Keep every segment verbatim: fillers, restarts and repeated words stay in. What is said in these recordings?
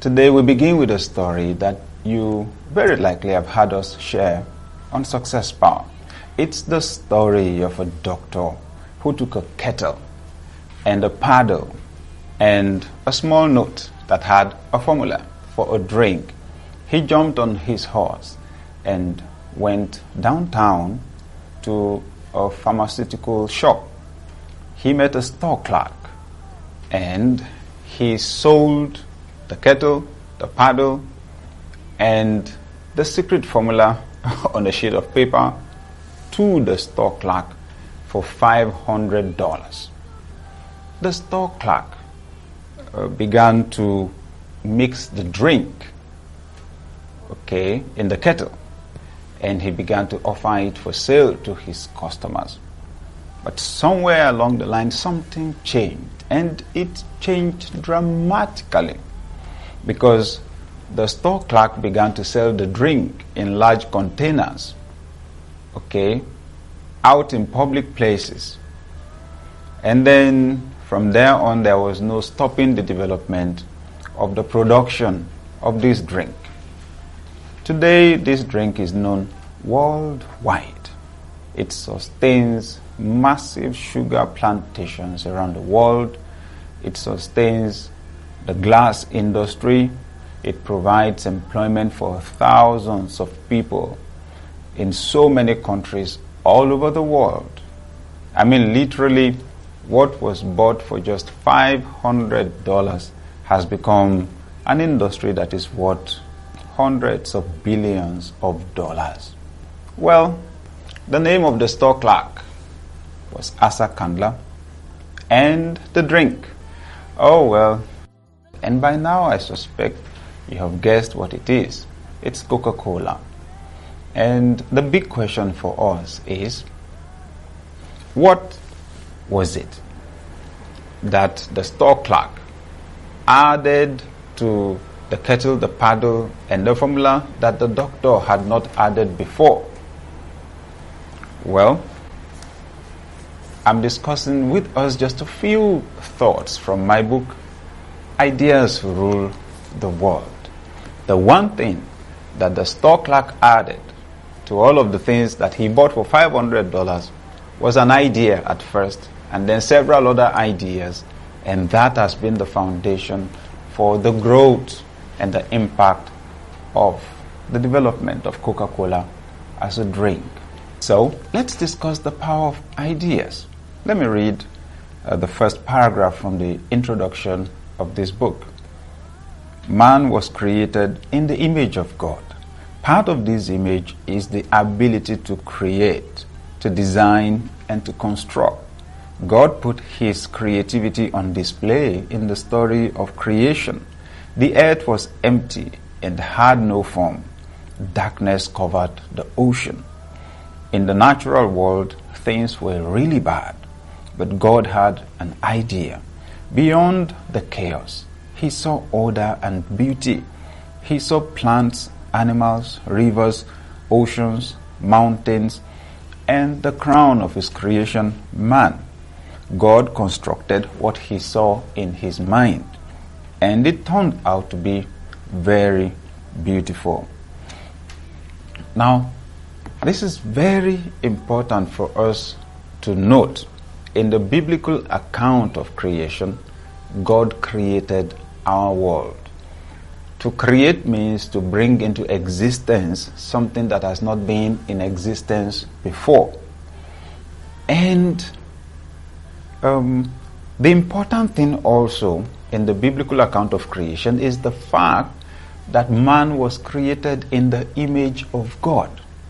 Today we begin with a story that you very likely have heard us share on Success Power. It's the story of a doctor who took a kettle and a paddle and a small note that had a formula for a drink. He jumped on his horse and went downtown to a pharmaceutical shop. He met a store clerk and he sold the kettle, the paddle, and the secret formula on a sheet of paper to the store clerk for five hundred dollars. The store clerk uh, began to mix the drink, okay, in the kettle, and he began to offer it for sale to his customers. But somewhere along the line, something changed, and it changed dramatically, because the store clerk began to sell the drink in large containers, okay, out in public places. And then from there on, there was no stopping the development of the production of this drink. Today, this drink is known worldwide. It sustains massive sugar plantations around the world. It sustains the glass industry. It provides employment for thousands of people in so many countries all over the world. I mean, literally, what was bought for just five hundred dollars has become an industry that is worth hundreds of billions of dollars. Well, the name of the store clerk was Asa Candler, and the drink, oh well, and by now I suspect you have guessed what it is. It's Coca-Cola. And the big question for us is, what was it that the store clerk added to the kettle, the paddle, and the formula that the doctor had not added before? Well, I'm discussing with us just a few thoughts from my book, Ideas Rule the World. The one thing that the store clerk added to all of the things that he bought for five hundred dollars was an idea at first, and then several other ideas, and that has been the foundation for the growth and the impact of the development of Coca-Cola as a drink. So let's discuss the power of ideas. Let me read uh, the first paragraph from the introduction of this book. Man was created in the image of God. Part of this image is the ability to create, to design, and to construct. God put his creativity on display in the story of creation. The earth was empty and had no form. Darkness covered the ocean. In the natural world, things were really bad, but God had an idea. Beyond the chaos, he saw order and beauty. He saw plants, animals, rivers, oceans, mountains, and the crown of his creation, man. God constructed what he saw in his mind, and it turned out to be very beautiful. Now, this is very important for us to note. In the biblical account of creation, God created our world. To create means to bring into existence something that has not been in existence before. And um, the important thing also in the biblical account of creation is the fact that man was created in the image of God.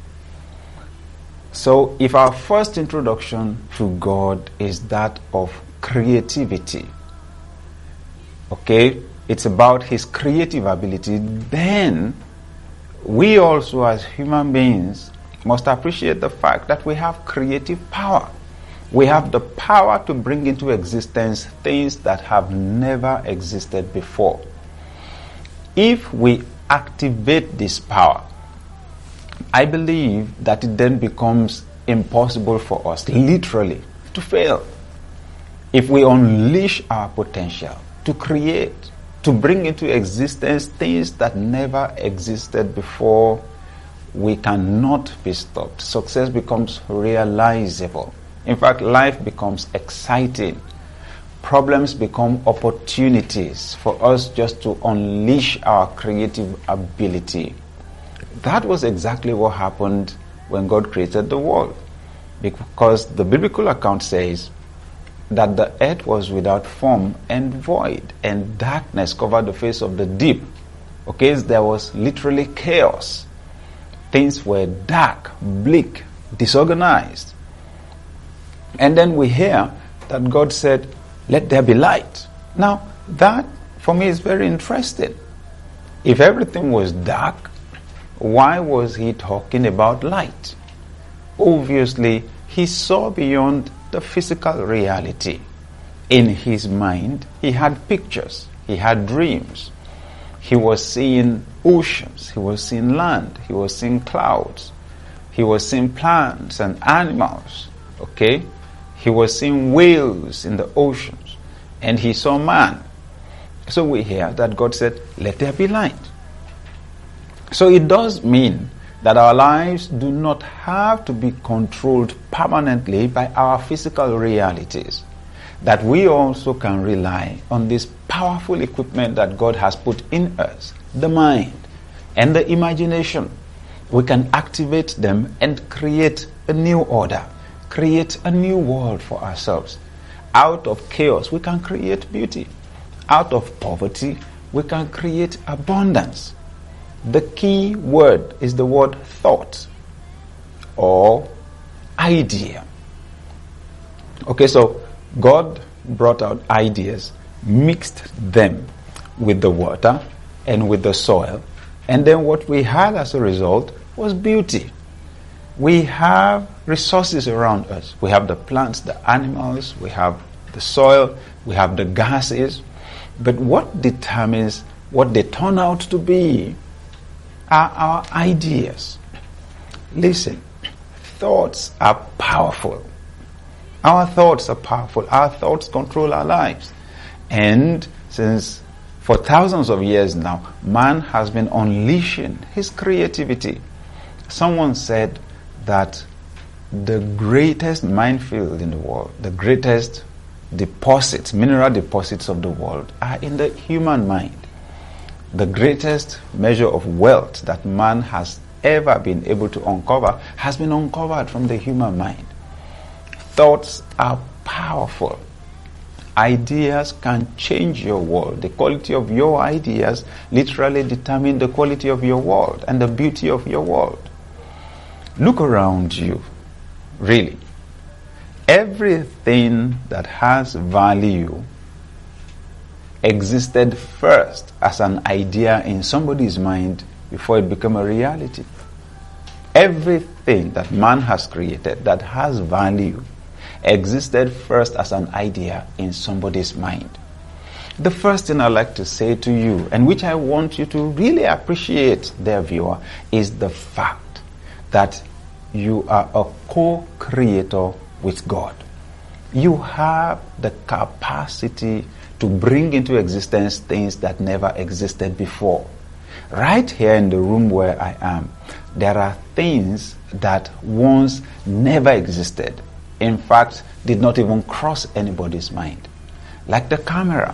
So if our first introduction to God is that of creativity, okay, it's about his creative ability, then we also as human beings must appreciate the fact that we have creative power. We have the power to bring into existence things that have never existed before. If we activate this power, I believe that it then becomes impossible for us, literally, to fail. If we unleash our potential to create, to bring into existence things that never existed before, we cannot be stopped. Success becomes realizable. In fact, life becomes exciting. Problems become opportunities for us just to unleash our creative ability. That was exactly what happened when God created the world. Because the biblical account says that the earth was without form and void, and darkness covered the face of the deep. Okay, there was literally chaos. Things were dark, bleak, disorganized. And then we hear that God said, "Let there be light." Now, that for me is very interesting. If everything was dark, why was he talking about light? Obviously, he saw beyond the physical reality. In his mind, he had pictures, he had dreams. He was seeing oceans, he was seeing land, he was seeing clouds, he was seeing plants and animals, okay? He was seeing whales in the oceans, and he saw man. So we hear that God said, "Let there be light." So it does mean that our lives do not have to be controlled permanently by our physical realities, that we also can rely on this powerful equipment that God has put in us, the mind and the imagination. We can activate them and create a new order, create a new world for ourselves. Out of chaos, we can create beauty. Out of poverty, we can create abundance. The key word is the word thought or idea. Okay, so God brought out ideas, mixed them with the water and with the soil, and then what we had as a result was beauty. We have resources around us. We have the plants, the animals, we have the soil, we have the gases, but what determines what they turn out to be are our ideas. Listen, thoughts are powerful. Our thoughts are powerful. Our thoughts control our lives. And since for thousands of years now, man has been unleashing his creativity. Someone said that the greatest minefield in the world, the greatest deposits, mineral deposits of the world are in the human mind. The greatest measure of wealth that man has ever been able to uncover has been uncovered from the human mind. Thoughts are powerful. Ideas can change your world. The quality of your ideas literally determine the quality of your world and the beauty of your world. Look around you. Really. Everything that has value existed first as an idea in somebody's mind before it became a reality. Everything that man has created that has value existed first as an idea in somebody's mind. The first thing I'd like to say to you, and which I want you to really appreciate, dear viewer, is the fact that you are a co-creator with God. You have the capacity to bring into existence things that never existed before. Right here in the room where I am, there are things that once never existed. In fact, did not even cross anybody's mind. Like the camera,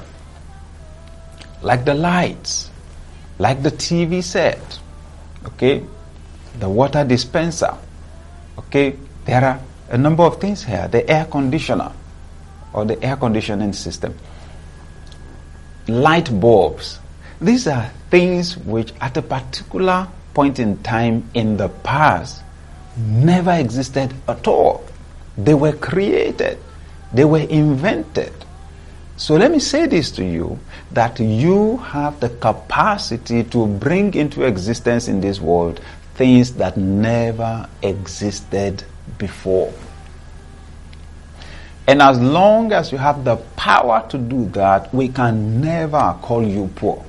like the lights, like the T V set, okay, the water dispenser, okay. There are a number of things here. The air conditioner or the air conditioning system, light bulbs. These are things which at a particular point in time in the past never existed at all. They were created. They were invented. So let me say this to you, that you have the capacity to bring into existence in this world things that never existed before. And as long as you have the power to do that, we can never call you poor.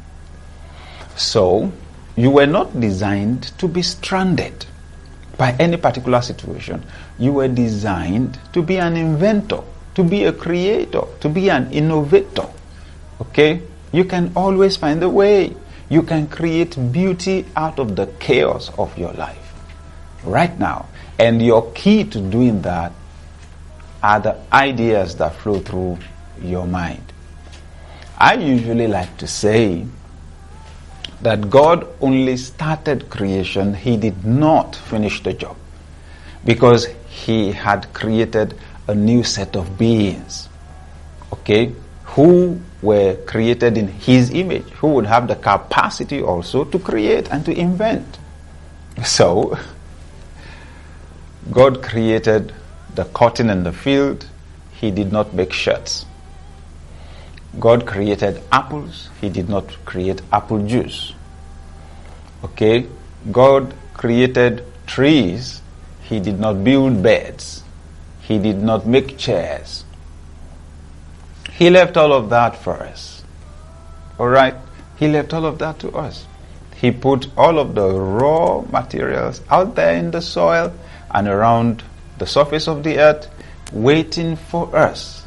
So, you were not designed to be stranded by any particular situation. You were designed to be an inventor, to be a creator, to be an innovator. Okay? You can always find a way. You can create beauty out of the chaos of your life right now. And your key to doing that are the ideas that flow through your mind. I usually like to say that God only started creation. He did not finish the job, because he had created a new set of beings, okay, who were created in his image, who would have the capacity also to create and to invent. So, God created the cotton in the field. He did not make shirts. God created apples. He did not create apple juice. Okay? God created trees. He did not build beds. He did not make chairs. He left all of that for us. Alright? He left all of that to us. He put all of the raw materials out there in the soil and around the surface of the earth, waiting for us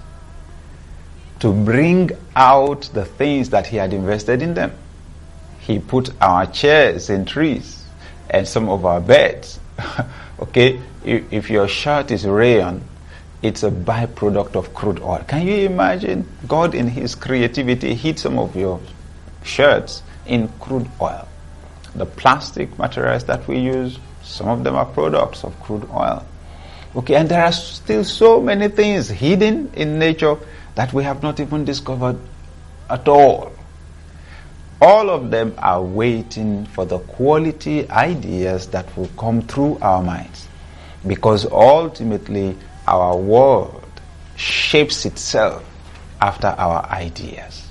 to bring out the things that he had invested in them. He put our chairs in trees and some of our beds. Okay, if, if your shirt is rayon, it's a byproduct of crude oil. Can you imagine? God in his creativity hid some of your shirts in crude oil. The plastic materials that we use, some of them are products of crude oil. Okay, and there are still so many things hidden in nature that we have not even discovered at all. All of them are waiting for the quality ideas that will come through our minds. Because ultimately, our world shapes itself after our ideas.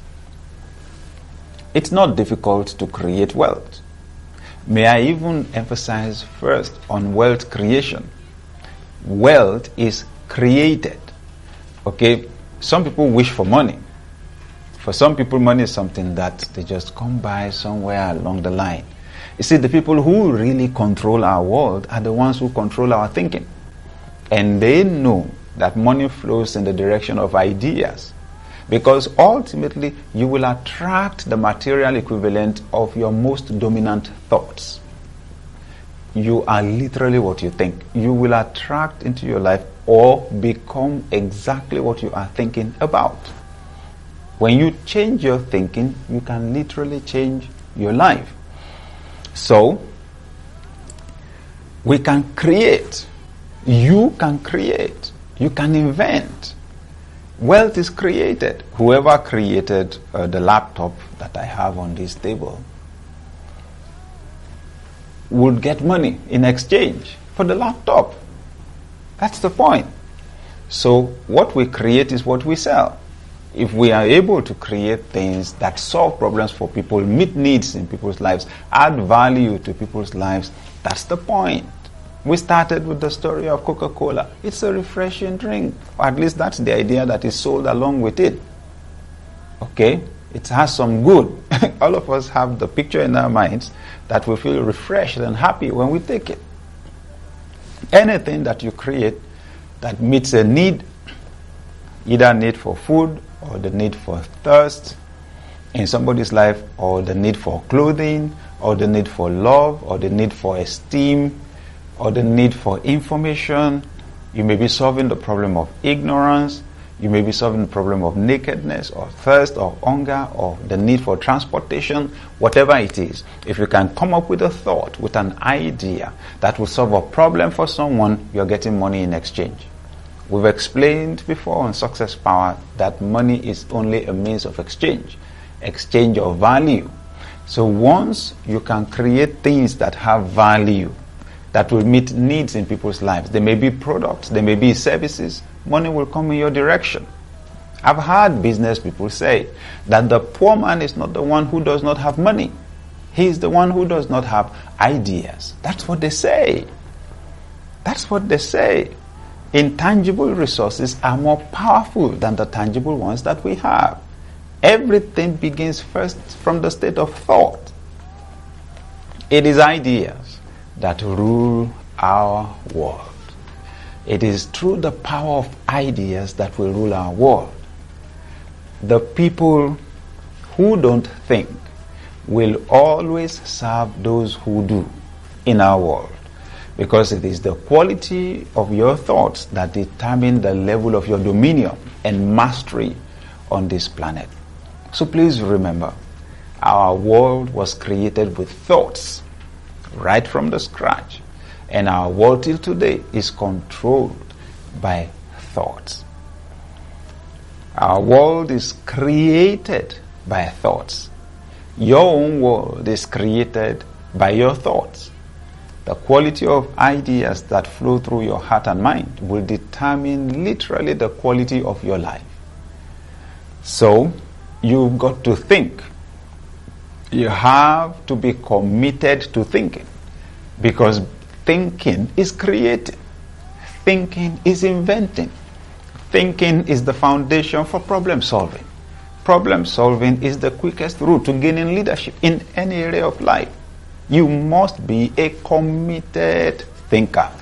It's not difficult to create wealth. May I even emphasize first on wealth creation. Wealth is created. Okay? Some people wish for money. For some people, money is something that they just come by somewhere along the line. You see, the people who really control our world are the ones who control our thinking. And they know that money flows in the direction of ideas. Because ultimately, you will attract the material equivalent of your most dominant thoughts. You are literally what you think. You will attract into your life or become exactly what you are thinking about. When you change your thinking, you can literally change your life. So, we can create. You can create. You can invent. Wealth is created. Whoever created uh, the laptop that I have on this table would get money in exchange for the laptop. That's the point. So what we create is what we sell. If we are able to create things that solve problems for people, meet needs in people's lives, add value to people's lives, that's the point. We started with the story of Coca-Cola. It's a refreshing drink. Or at least that's the idea that is sold along with it. Okay? It has some good. All of us have the picture in our minds that we feel refreshed and happy when we take it. Anything that you create that meets a need, either a need for food or the need for thirst in somebody's life, or the need for clothing, or the need for love, or the need for esteem, or the need for information. You may be solving the problem of ignorance. You may be solving the problem of nakedness or thirst or hunger or the need for transportation, whatever it is. If you can come up with a thought, with an idea that will solve a problem for someone, you're getting money in exchange. We've explained before on Success Power that money is only a means of exchange, exchange of value. So once you can create things that have value, that will meet needs in people's lives. They may be products, they may be services. Money will come in your direction. I've heard business people say that the poor man is not the one who does not have money. He is the one who does not have ideas. That's what they say. That's what they say. Intangible resources are more powerful than the tangible ones that we have. Everything begins first from the state of thought. It is ideas that rule our world. It is through the power of ideas that will rule our world. The people who don't think will always serve those who do in our world, because it is the quality of your thoughts that determine the level of your dominion and mastery on this planet. So please remember, our world was created with thoughts right from the scratch, and our world till today is controlled by thoughts. Our world is created by thoughts. Your own world is created by your thoughts. The quality of ideas that flow through your heart and mind will determine literally the quality of your life. So, you've got to think. You have to be committed to thinking, because thinking is creating. Thinking is inventing. Thinking is the foundation for problem solving. Problem solving is the quickest route to gaining leadership in any area of life. You must be a committed thinker.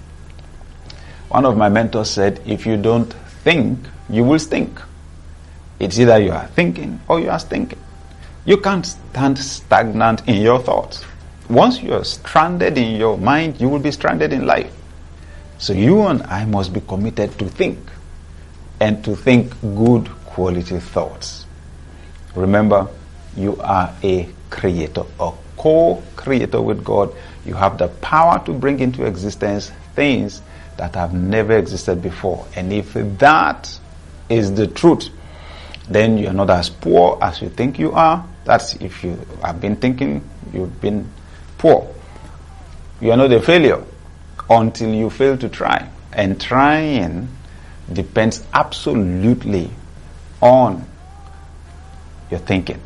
One of my mentors said, if you don't think, you will stink. It's either you are thinking or you are stinking. You can't stand stagnant in your thoughts. Once you are stranded in your mind, you will be stranded in life. So you and I must be committed to think, and to think good quality thoughts. Remember, you are a creator, a co-creator with God. You have the power to bring into existence things that have never existed before. And if that is the truth, then you are not as poor as you think you are. That's if you have been thinking you've been poor. You are not a failure until you fail to try. And trying depends absolutely on your thinking.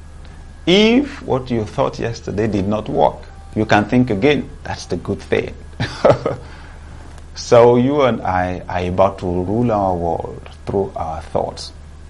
If what you thought yesterday did not work, you can think again. That's the good thing. So you and I are about to rule our world through our thoughts.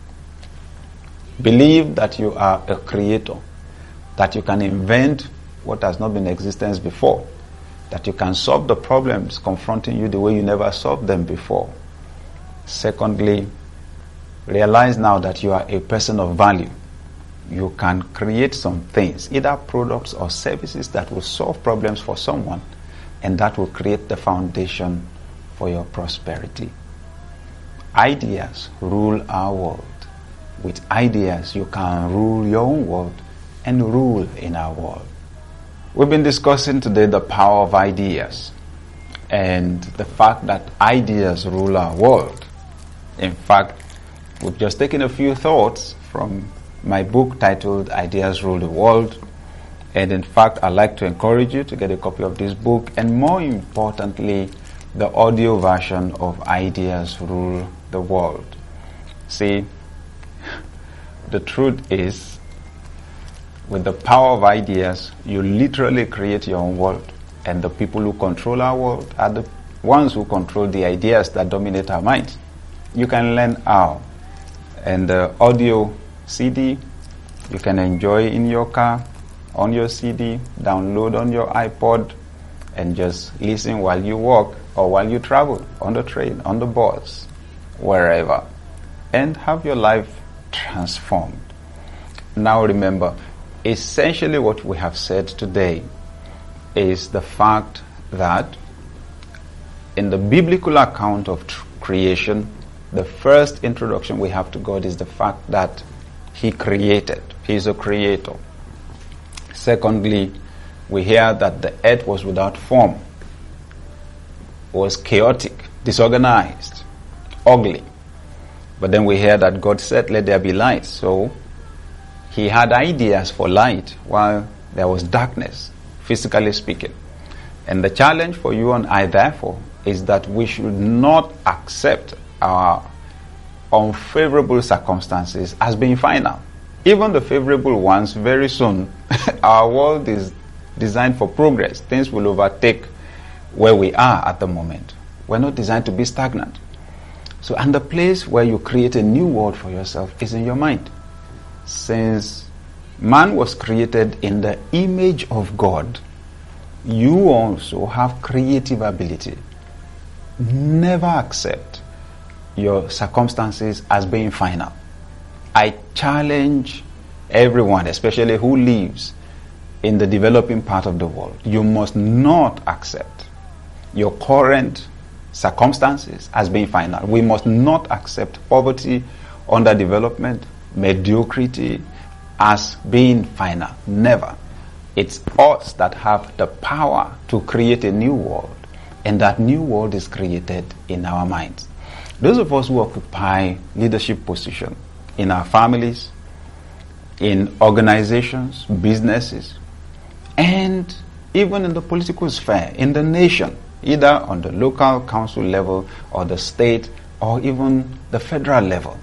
Believe that you are a creator, that you can invent what has not been in existence before, that you can solve the problems confronting you the way you never solved them before. Secondly, realize now that you are a person of value. You can create some things, either products or services that will solve problems for someone, and that will create the foundation for your prosperity. Ideas rule our world. With ideas, you can rule your own world and rule in our world. We've been discussing today the power of ideas and the fact that ideas rule our world. In fact, we've just taken a few thoughts from my book titled Ideas Rule the World. And in fact, I'd like to encourage you to get a copy of this book, and more importantly, the audio version of Ideas Rule the World. See, the truth is, with the power of ideas, you literally create your own world. And the people who control our world are the ones who control the ideas that dominate our minds. You can learn how. And the audio C D, you can enjoy in your car, on your C D, download on your iPod, and just listen while you walk or while you travel, on the train, on the bus, wherever. And have your life transformed. Now remember, essentially what we have said today is the fact that in the biblical account of tr- creation, the first introduction we have to God is the fact that He created. He is a creator. Secondly, we hear that the earth was without form, was chaotic, disorganized, ugly. But then we hear that God said, let there be light. So He had ideas for light while there was darkness, physically speaking. And the challenge for you and I, therefore, is that we should not accept our unfavorable circumstances as being final. Even the favorable ones, very soon, our world is designed for progress. Things will overtake where we are at the moment. We're not designed to be stagnant. So, and the place where you create a new world for yourself is in your mind. Since man was created in the image of God, you also have creative ability. Never accept your circumstances as being final. I challenge everyone, especially who lives in the developing part of the world, you must not accept your current circumstances as being final. We must not accept poverty, underdevelopment, mediocrity as being final. Never. It's us that have the power to create a new world, and that new world is created in our minds. Those of us who occupy leadership positions in our families, in organizations, businesses, and even in the political sphere, in the nation, either on the local council level or the state or even the federal level,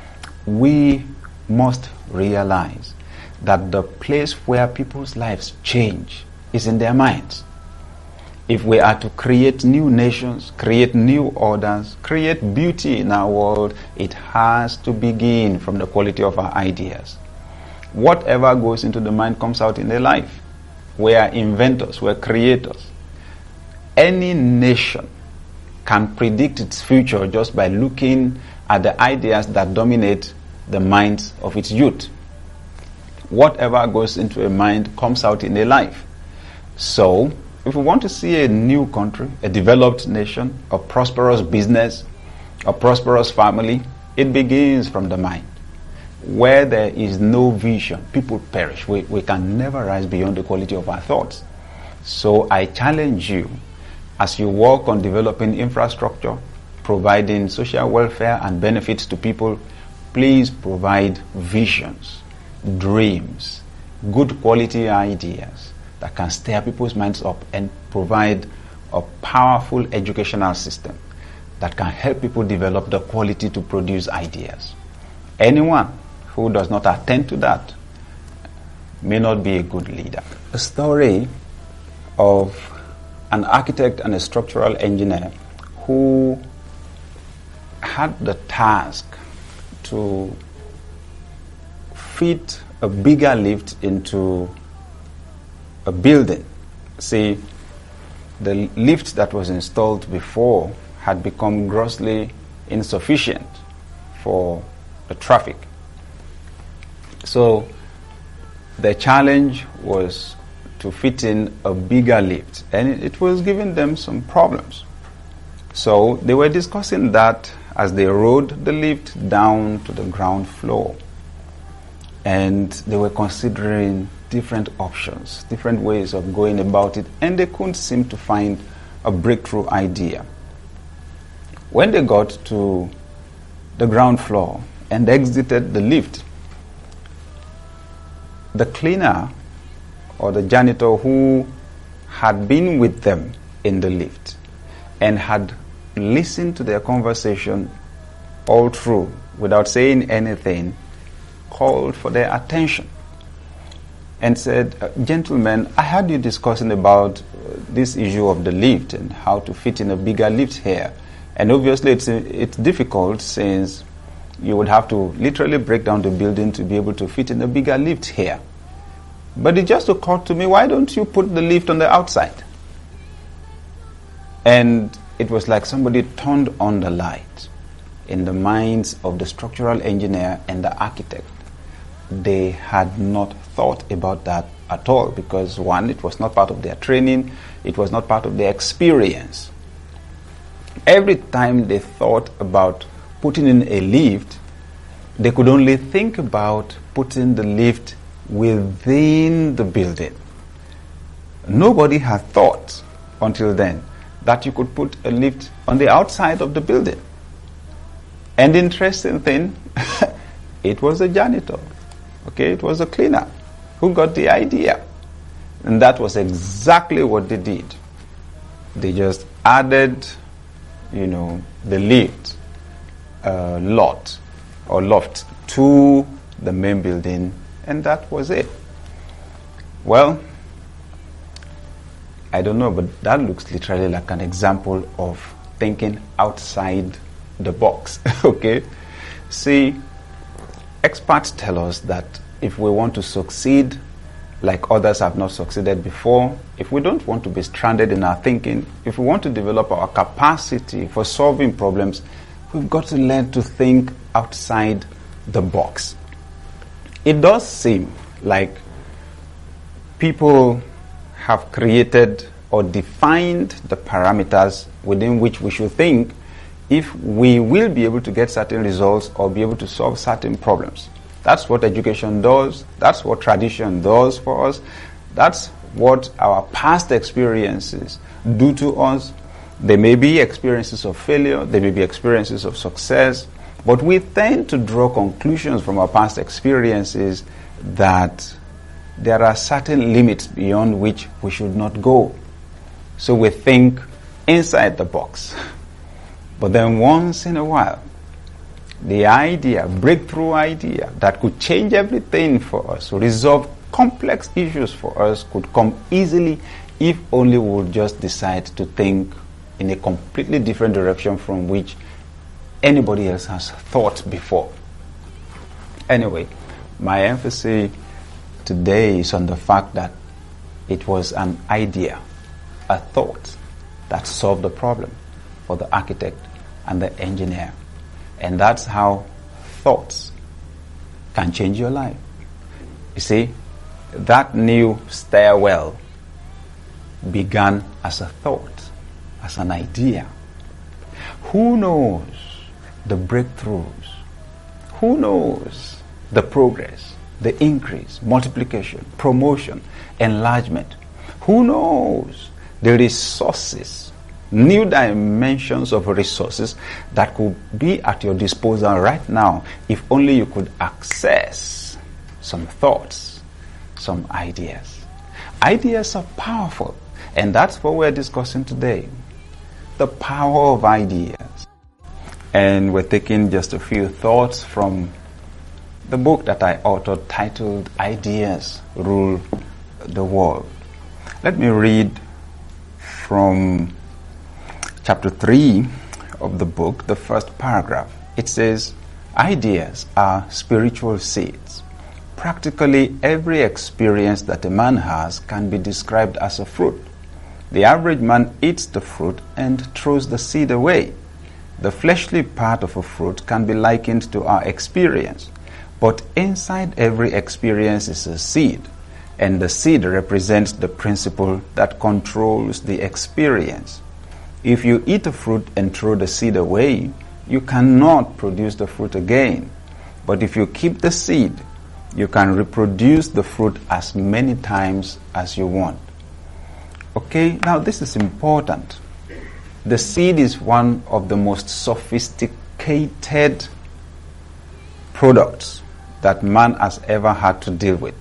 we must realize that the place where people's lives change is in their minds. If we are to create new nations, create new orders, create beauty in our world, it has to begin from the quality of our ideas. Whatever goes into the mind comes out in their life. We are inventors, we are creators. Any nation can predict its future just by looking at the ideas that dominate the minds of its youth. Whatever goes into a mind comes out in a life. So, if we want to see a new country, a developed nation, a prosperous business, a prosperous family, it begins from the mind. Where there is no vision, people perish. We, we can never rise beyond the quality of our thoughts. So I challenge you, as you work on developing infrastructure, providing social welfare and benefits to people, please provide visions, dreams, good quality ideas that can stir people's minds up and provide a powerful educational system that can help people develop the quality to produce ideas. Anyone who does not attend to that may not be a good leader. A story of an architect and a structural engineer who had the task to fit a bigger lift into a building. See, the lift that was installed before had become grossly insufficient for the traffic. So the challenge was to fit in a bigger lift, and it was giving them some problems. So they were discussing that as they rode the lift down to the ground floor. And they were considering different options, different ways of going about it, and they couldn't seem to find a breakthrough idea. When they got to the ground floor and exited the lift, the cleaner or the janitor who had been with them in the lift and had listened to their conversation all through without saying anything, called for their attention and said, "Gentlemen, I heard you discussing about uh, this issue of the lift and how to fit in a bigger lift here. And obviously it's, it's difficult since you would have to literally break down the building to be able to fit in a bigger lift here. But it just occurred to me, why don't you put the lift on the outside?" And it was like somebody turned on the light in the minds of the structural engineer and the architect. They had not thought about that at all because, one, it was not part of their training, it was not part of their experience. Every time they thought about putting in a lift, they could only think about putting the lift within the building. Nobody had thought until then that you could put a lift on the outside of the building. And the interesting thing, it was a janitor. Okay, it was a cleaner who got the idea. And that was exactly what they did. They just added, you know, the lift uh, lot or loft to the main building, and that was it. Well, I don't know, but that looks literally like an example of thinking outside the box. Okay? See, experts tell us that if we want to succeed like others have not succeeded before, if we don't want to be stranded in our thinking, if we want to develop our capacity for solving problems, we've got to learn to think outside the box. it does seem like people have created or defined the parameters within which we should think if we will be able to get certain results or be able to solve certain problems. That's what education does. That's what tradition does for us. That's what our past experiences do to us. There may be experiences of failure, there may be experiences of success, but we tend to draw conclusions from our past experiences that there are certain limits beyond which we should not go. So we think inside the box. But then once in a while, the idea, breakthrough idea that could change everything for us, resolve complex issues for us, could come easily if only we would just decide to think in a completely different direction from which anybody else has thought before. Anyway, my emphasis today is on the fact that it was an idea, a thought that solved the problem for the architect and the engineer. And that's how thoughts can change your life. You see, that new stairwell began as a thought, as an idea. Who knows the breakthroughs? Who knows the progress, the increase, multiplication, promotion, enlargement? Who knows the resources, new dimensions of resources that could be at your disposal right now if only you could access some thoughts, some ideas. Ideas are powerful, and that's what we're discussing today. The power of ideas. And we're taking just a few thoughts from the book that I authored titled Ideas Rule the World. Let me read from chapter three of the book, the first paragraph. It says, ideas are spiritual seeds. Practically every experience that a man has can be described as a fruit. The average man eats the fruit and throws the seed away. The fleshly part of a fruit can be likened to our experience, but inside every experience is a seed, and the seed represents the principle that controls the experience. If you eat a fruit and throw the seed away, you cannot produce the fruit again. But if you keep the seed, you can reproduce the fruit as many times as you want. Okay, now this is important. The seed is one of the most sophisticated products that man has ever had to deal with.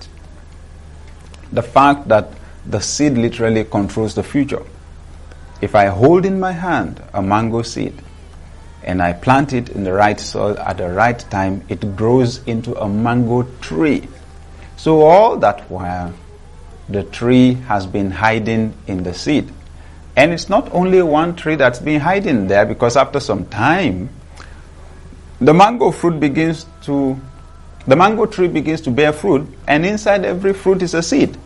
The fact that the seed literally controls the future. If I hold in my hand a mango seed and I plant it in the right soil at the right time, it grows into a mango tree. So all that while, the tree has been hiding in the seed. And it's not only one tree that's been hiding there, because after some time, the mango fruit begins to, the mango tree begins to bear fruit, and inside every fruit is a seed,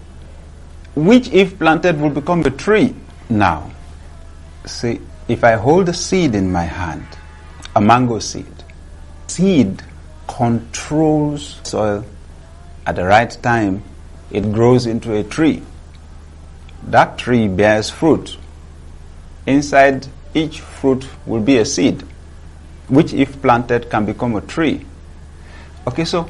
which if planted will become a tree. Now, see, if I hold a seed in my hand, a mango seed, seed controls soil at the right time, it grows into a tree. That tree bears fruit. Inside each fruit will be a seed, which if planted can become a tree. Okay, so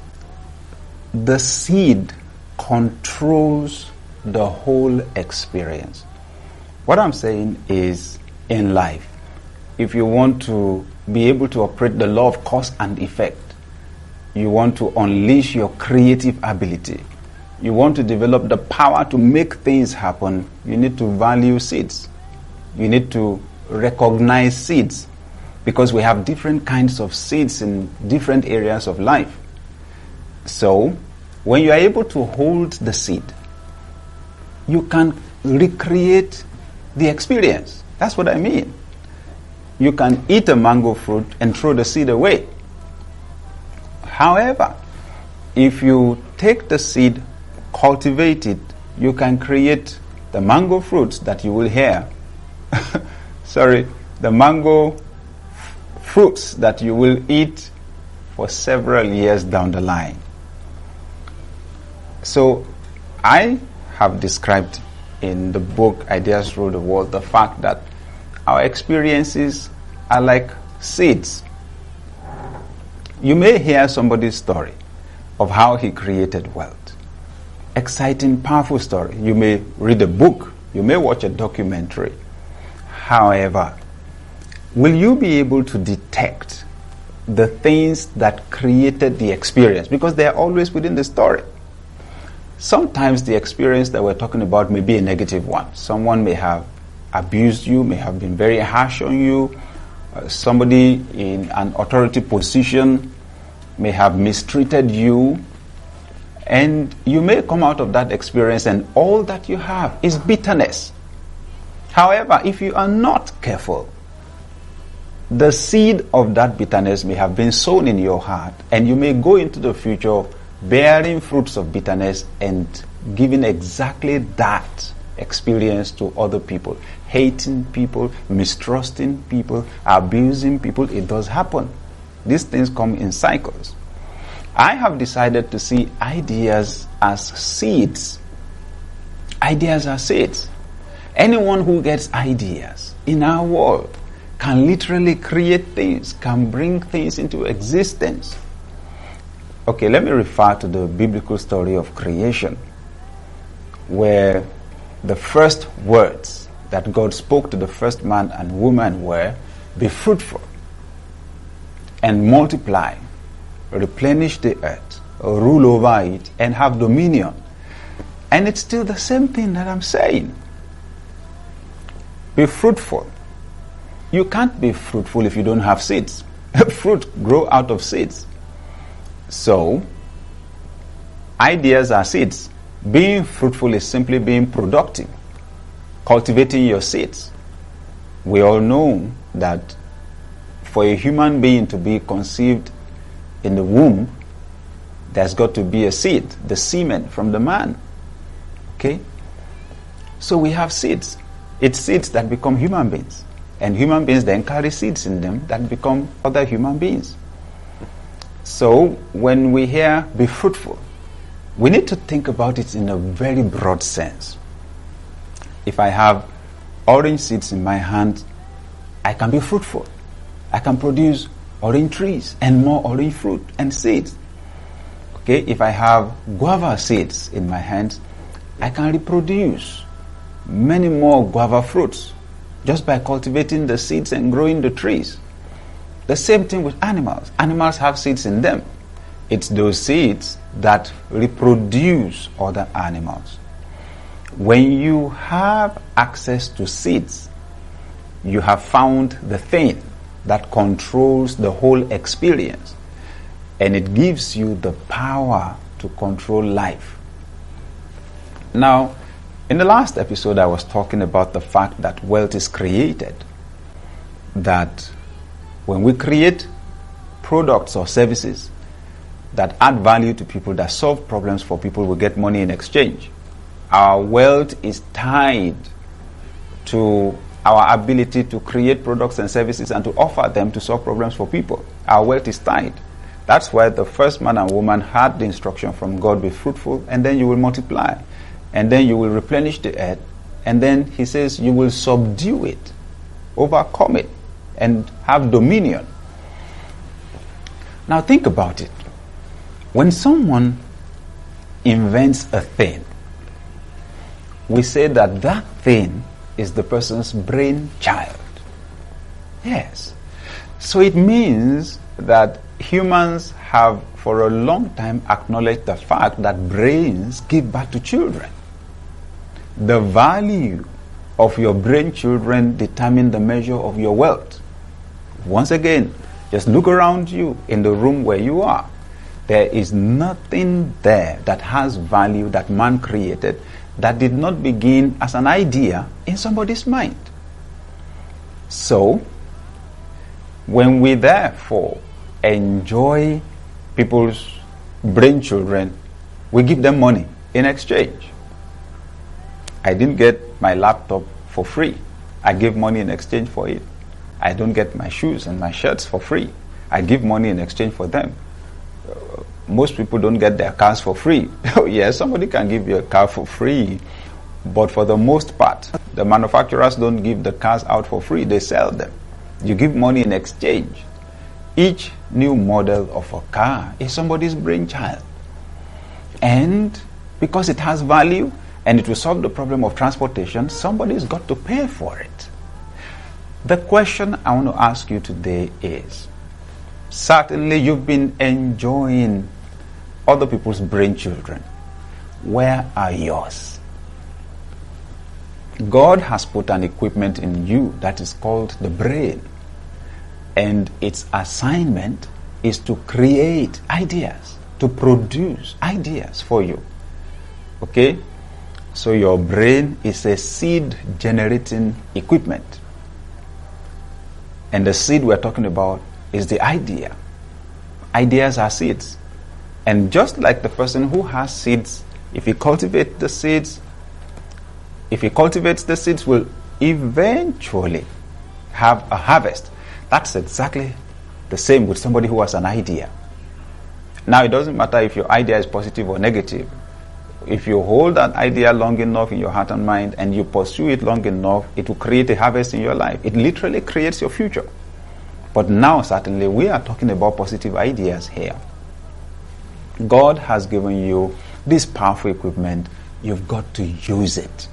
the seed controls the whole experience. What I'm saying is, in life, if you want to be able to operate the law of cause and effect, you want to unleash your creative ability, you want to develop the power to make things happen, you need to value seeds. You need to recognize seeds, because we have different kinds of seeds in different areas of life. So, when you are able to hold the seed, you can recreate the experience. That's what I mean. You can eat a mango fruit and throw the seed away. However, if you take the seed, cultivate it, you can create the mango fruits that you will hear. Sorry, the mango f- fruits that you will eat for several years down the line. So I have described in the book Ideas Rule the World the fact that our experiences are like seeds. You may hear somebody's story of how he created wealth. Exciting, powerful story. You may read a book. You may watch a documentary. However, will you be able to detect the things that created the experience? Because they are always within the story. Sometimes the experience that we're talking about may be a negative one. Someone may have abused you, may have been very harsh on you. Uh, somebody in an authority position may have mistreated you. And you may come out of that experience and all that you have is bitterness. However, if you are not careful, the seed of that bitterness may have been sown in your heart, and you may go into the future bearing fruits of bitterness and giving exactly that experience to other people. Hating people, mistrusting people, abusing people. It does happen. These things come in cycles. I have decided to see ideas as seeds. Ideas are seeds. Anyone who gets ideas in our world can literally create things, can bring things into existence. Okay, let me refer to the biblical story of creation, where the first words that God spoke to the first man and woman were, "Be fruitful and multiply, replenish the earth, rule over it, and have dominion." And it's still the same thing that I'm saying. Be fruitful. You can't be fruitful if you don't have seeds. Fruit grow out of seeds. So, ideas are seeds. Being fruitful is simply being productive, cultivating your seeds. We all know that for a human being to be conceived in the womb, there's got to be a seed, the semen from the man. Okay? So we have seeds. It's seeds that become human beings. And human beings then carry seeds in them that become other human beings. So when we hear be fruitful, we need to think about it in a very broad sense. If I have orange seeds in my hand, I can be fruitful. I can produce orange trees and more orange fruit and seeds. Okay, if I have guava seeds in my hands, I can reproduce many more guava fruits just by cultivating the seeds and growing the trees. The same thing with animals. Animals have seeds in them. It's those seeds that reproduce other animals. When you have access to seeds, you have found the thing that controls the whole experience, and it gives you the power to control life. Now, in the last episode, I was talking about the fact that wealth is created. That when we create products or services that add value to people, that solve problems for people, we get money in exchange. Our wealth is tied to our ability to create products and services and to offer them to solve problems for people. Our wealth is tied. That's why the first man and woman had the instruction from God, be fruitful, and then you will multiply. And then you will replenish the earth. And then he says you will subdue it, overcome it, and have dominion. Now think about it. When someone invents a thing, we say that that thing is the person's brainchild. Yes. So it means that humans have for a long time acknowledged the fact that brains give birth to children. The value of your brain children determine the measure of your wealth. Once again, just look around you in the room where you are. There is nothing there that has value that man created that did not begin as an idea in somebody's mind. So, when we therefore enjoy people's brain children, we give them money in exchange. I didn't get my laptop for free. I give money in exchange for it. I don't get my shoes and my shirts for free. I give money in exchange for them. Uh, most people don't get their cars for free. Oh yes, somebody can give you a car for free, but for the most part, the manufacturers don't give the cars out for free. They sell them. You give money in exchange. Each new model of a car is somebody's brainchild. And because it has value and it will solve the problem of transportation, somebody's got to pay for it. The question I want to ask you today is, certainly you've been enjoying other people's brainchildren. Where are yours? God has put an equipment in you that is called the brain. And its assignment is to create ideas, to produce ideas for you. Okay? So your brain is a seed generating equipment. And the seed we're talking about is the idea. Ideas are seeds. And just like the person who has seeds, if he cultivates the seeds, if he cultivates the seeds, will eventually have a harvest. That's exactly the same with somebody who has an idea. Now, it doesn't matter if your idea is positive or negative. If you hold that idea long enough in your heart and mind and you pursue it long enough, it will create a harvest in your life. It literally creates your future. But now, certainly, we are talking about positive ideas here. God has given you this powerful equipment. You've got to use it.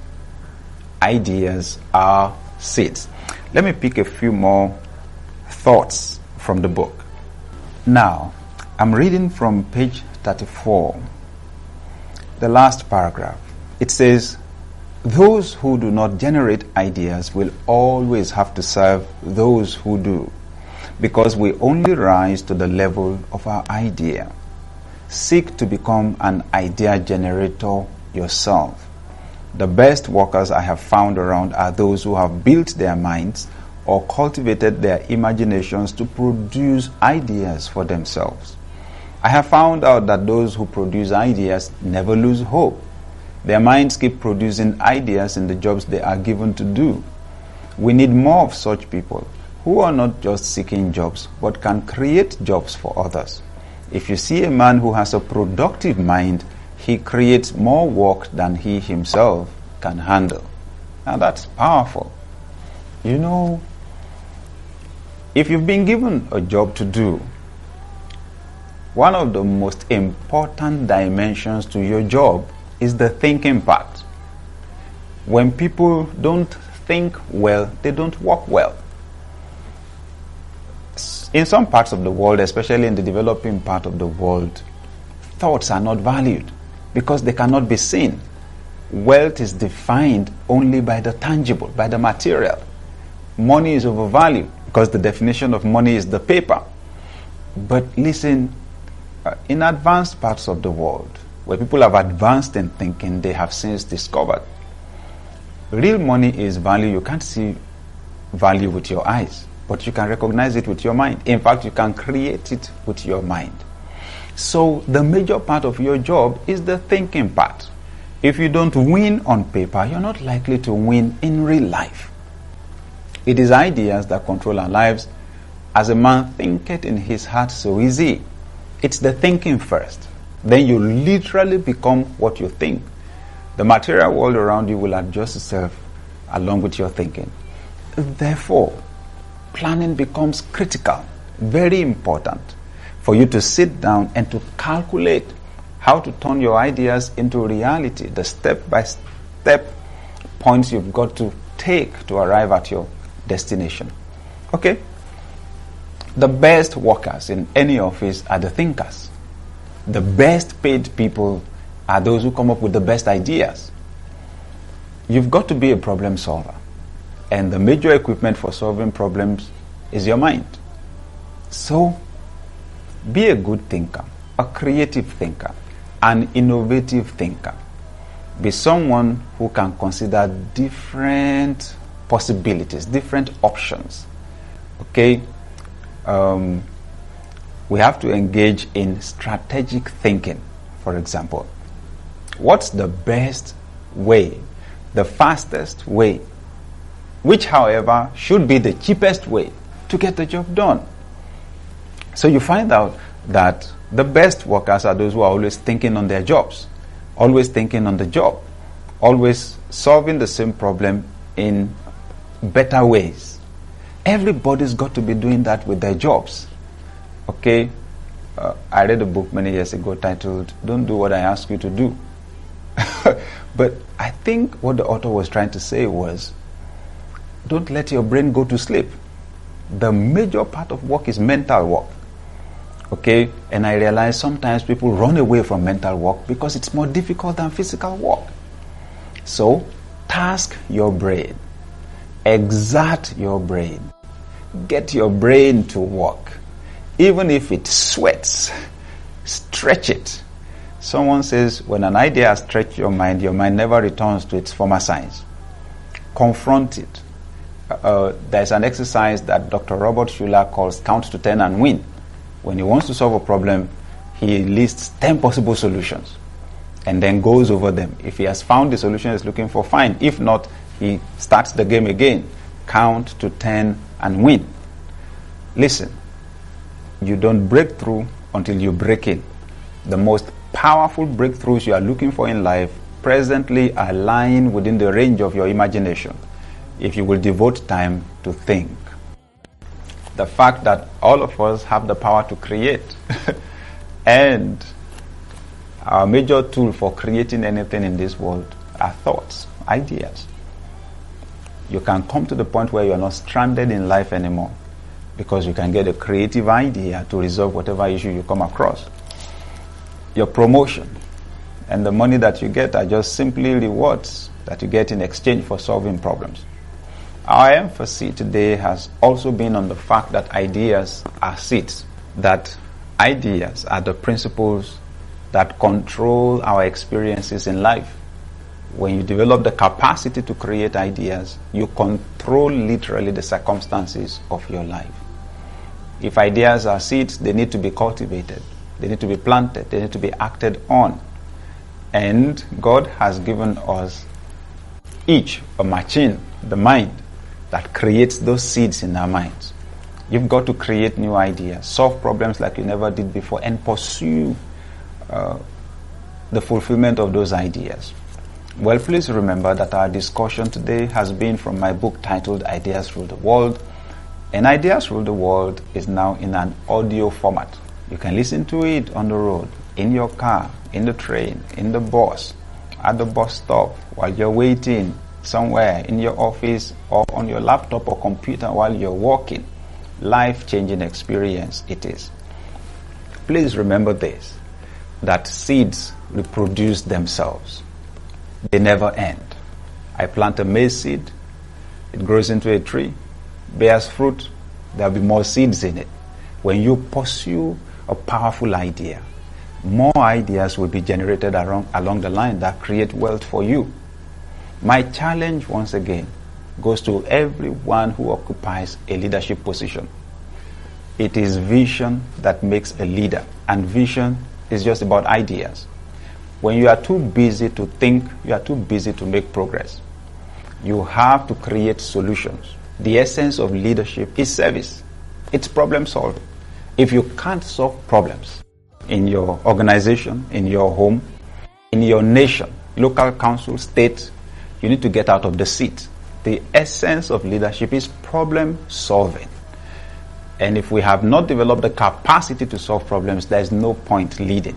Ideas are seeds. Let me pick a few more thoughts from the book. Now, I'm reading from page thirty-four, the last paragraph. It says, those who do not generate ideas will always have to serve those who do, because we only rise to the level of our idea. Seek to become an idea generator yourself. The best workers I have found around are those who have built their minds or cultivated their imaginations to produce ideas for themselves. I have found out that those who produce ideas never lose hope. Their minds keep producing ideas in the jobs they are given to do. We need more of such people who are not just seeking jobs but can create jobs for others. If you see a man who has a productive mind, he creates more work than he himself can handle. Now that's powerful. You know, if you've been given a job to do, one of the most important dimensions to your job is the thinking part. When people don't think well, they don't work well. In some parts of the world, especially in the developing part of the world, thoughts are not valued because they cannot be seen. Wealth is defined only by the tangible, by the material. Money is overvalued because the definition of money is the paper. But listen, uh, in advanced parts of the world, where people have advanced in thinking, they have since discovered real money is value. You can't see value with your eyes, but you can recognize it with your mind. In fact, you can create it with your mind. So the major part of your job is the thinking part. If you don't win on paper, you're not likely to win in real life. It is ideas that control our lives. As a man thinketh in his heart, so is he. It's the thinking first. Then you literally become what you think. The material world around you will adjust itself along with your thinking. Therefore, planning becomes critical, very important, for you to sit down and to calculate how to turn your ideas into reality, the step-by-step points you've got to take to arrive at your destination. Okay? The best workers in any office are the thinkers. The best paid people are those who come up with the best ideas. You've got to be a problem solver. And the major equipment for solving problems is your mind. So, be a good thinker, a creative thinker, an innovative thinker. Be someone who can consider different possibilities, different options. Okay? Um, we have to engage in strategic thinking, for example. What's the best way, the fastest way, which, however, should be the cheapest way to get the job done? So you find out that the best workers are those who are always thinking on their jobs, always thinking on the job, always solving the same problem in better ways. Everybody's got to be doing that with their jobs. Okay? Uh, I read a book many years ago titled, Don't Do What I Ask You to Do. But I think what the author was trying to say was, don't let your brain go to sleep. The major part of work is mental work. Okay? And I realize sometimes people run away from mental work because it's more difficult than physical work. So, task your brain. Exert your brain. Get your brain to work. Even if it sweats, stretch it. Someone says, when an idea has stretched your mind, your mind never returns to its former size. Confront it. Uh, there's an exercise that Doctor Robert Schuller calls count to ten and win. When he wants to solve a problem, he lists ten possible solutions and then goes over them. If he has found the solution he's looking for, fine. If not, he starts the game again. Count to ten and win. Listen, you don't break through until you break in. The most powerful breakthroughs you are looking for in life presently are lying within the range of your imagination, if you will devote time to think. The fact that all of us have the power to create and our major tool for creating anything in this world are thoughts, ideas. You can come to the point where you are not stranded in life anymore because you can get a creative idea to resolve whatever issue you come across. Your promotion and the money that you get are just simply rewards that you get in exchange for solving problems. Our emphasis today has also been on the fact that ideas are seeds, that ideas are the principles that control our experiences in life. When you develop the capacity to create ideas, you control literally the circumstances of your life. If ideas are seeds, they need to be cultivated. They need to be planted. They need to be acted on. And God has given us each a machine, the mind, that creates those seeds in our minds. You've got to create new ideas, solve problems like you never did before, and pursue uh, the fulfillment of those ideas. Well, please remember that our discussion today has been from my book titled Ideas Rule the World. And Ideas Rule the World is now in an audio format. You can listen to it on the road, in your car, in the train, in the bus, at the bus stop, while you're waiting somewhere, in your office, or on your laptop or computer while you're walking. Life-changing experience it is. Please remember this, that seeds reproduce themselves. They never end. I plant a maize seed, it grows into a tree, bears fruit, there'll be more seeds in it. When you pursue a powerful idea, more ideas will be generated along, along the line that create wealth for you. My challenge, once again, goes to everyone who occupies a leadership position. It is vision that makes a leader, and vision is just about ideas. When you are too busy to think, you are too busy to make progress. You have to create solutions. The essence of leadership is service. It's problem solving. If you can't solve problems in your organization, in your home, in your nation, local council, state, you need to get out of the seat. The essence of leadership is problem solving. And if we have not developed the capacity to solve problems, there is no point leading.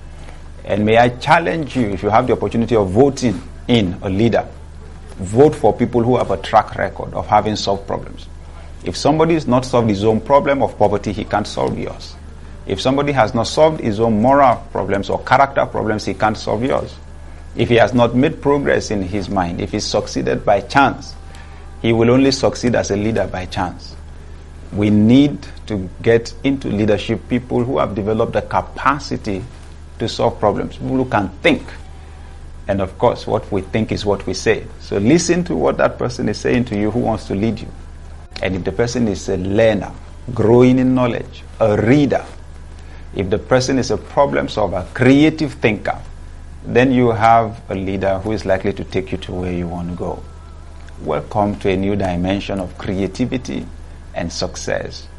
And may I challenge you, if you have the opportunity of voting in a leader, vote for people who have a track record of having solved problems. If somebody has not solved his own problem of poverty, he can't solve yours. If somebody has not solved his own moral problems or character problems, he can't solve yours. If he has not made progress in his mind, if he succeeded by chance, he will only succeed as a leader by chance. We need to get into leadership people who have developed the capacity to solve problems, people who can think. And of course, what we think is what we say. So listen to what that person is saying to you who wants to lead you. And if the person is a learner, growing in knowledge, a reader, if the person is a problem solver, creative thinker, then you have a leader who is likely to take you to where you want to go. Welcome to a new dimension of creativity and success.